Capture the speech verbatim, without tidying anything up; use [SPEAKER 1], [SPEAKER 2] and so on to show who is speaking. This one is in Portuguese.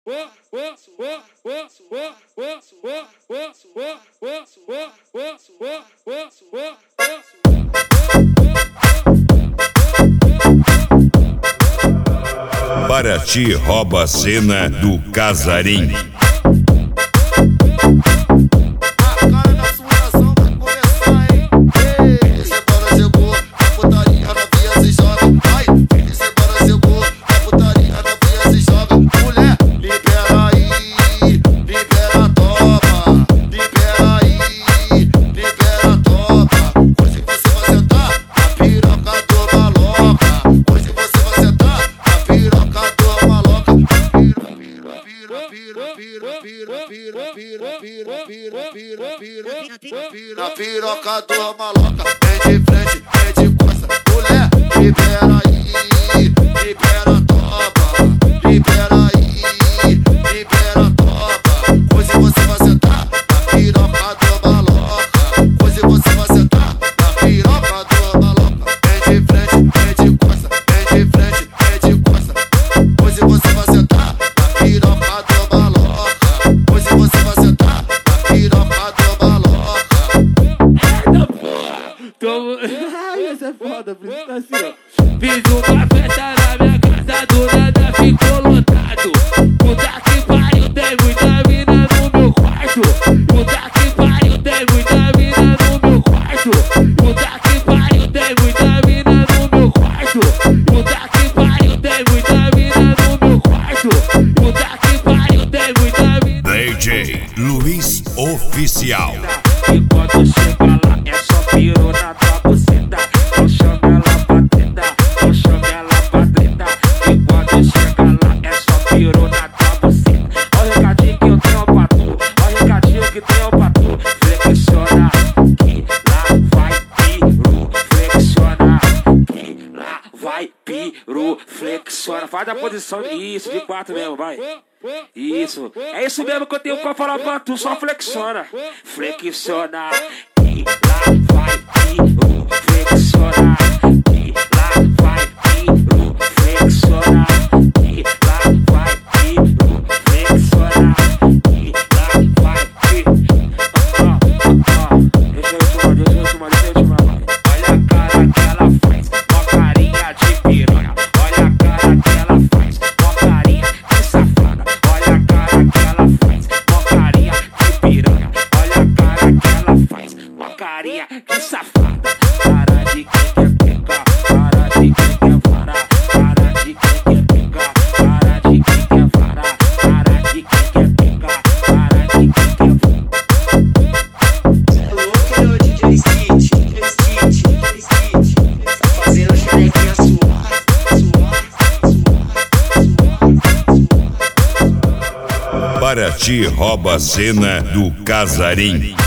[SPEAKER 1] Paraty rouba a cena do Casarim.
[SPEAKER 2] Na piroca do maloca, vem de frente, vem de costa, mulher, libera aí, libera a toba, libera aí, libera a toba. Hoje você vai sentar na piroca do maloca, hoje você vai sentar na piroca do maloca, vem de frente, vem de costa, vem de frente, vem de costa. Hoje você vai sentar na piroca do maloca, hoje você vai sentar na piroca do maloca.
[SPEAKER 3] Ai, essa é foda, por isso tá assim, ó. Fiz uma festa na minha casa, do nada ficou lotado. Puta que pariu, tem muita mina no meu quarto. Puta que pariu, tem muita mina no meu quarto. Puta que pariu, tem muita mina no meu quarto. Puta que pariu, tem muita mina no meu quarto. Puta que pariu, tem muita mina.
[SPEAKER 1] D J Luiz Oficial.
[SPEAKER 3] E quando chega lá é só pirou na tua buceta. Não chama ela pra treta, não chama ela pra treta. E quando chega lá é só pirou na tua buceta. Olha o recadinho que eu tenho pra tu, olha o recadinho que tenho pra tu. Flexiona, que lá vai piru. Flexiona, que lá vai piru. Flexiona, faz a posição, isso, de quatro mesmo, vai. Isso, é isso mesmo que eu tenho pra falar pra tu, só flexiona. Flexiona, que lá vai piru. Flexiona, que lá vai piru. Flexiona, que lá vai piru. Flexiona, que lá vai piru. Ó, ó, deixa eu chamar, deixa eu chamar, deixa eu chamar. Olha a cara que ela faz, uma carinha de piranha. Olha a cara que ela faz, uma carinha de safada. Olha a cara que ela faz, uma carinha de piranha. Olha a cara que ela faz, uma carinha de safada. Cara de quem quer pegar, cara de quem quer varar. Cara de quem quer pegar, cara de quem quer varar. Cara de quem quer pegar, cara de quem quer varar.
[SPEAKER 4] Cê é louco, é o D J Stitch, D J Stitch, D J Stitch. Tá fazendo xerequinha suar, suar, suar, suar.
[SPEAKER 1] Paraty rouba a cena do Casarim.